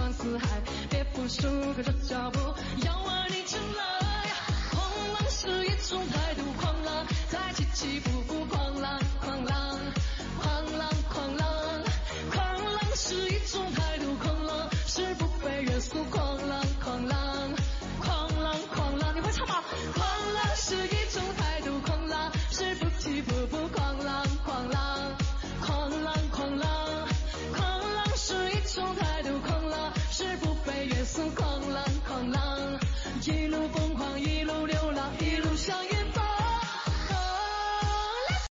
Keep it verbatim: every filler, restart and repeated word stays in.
闯四海，别服输，跟着脚步，要玩你进来。狂浪是一种态度，狂浪在起起伏伏。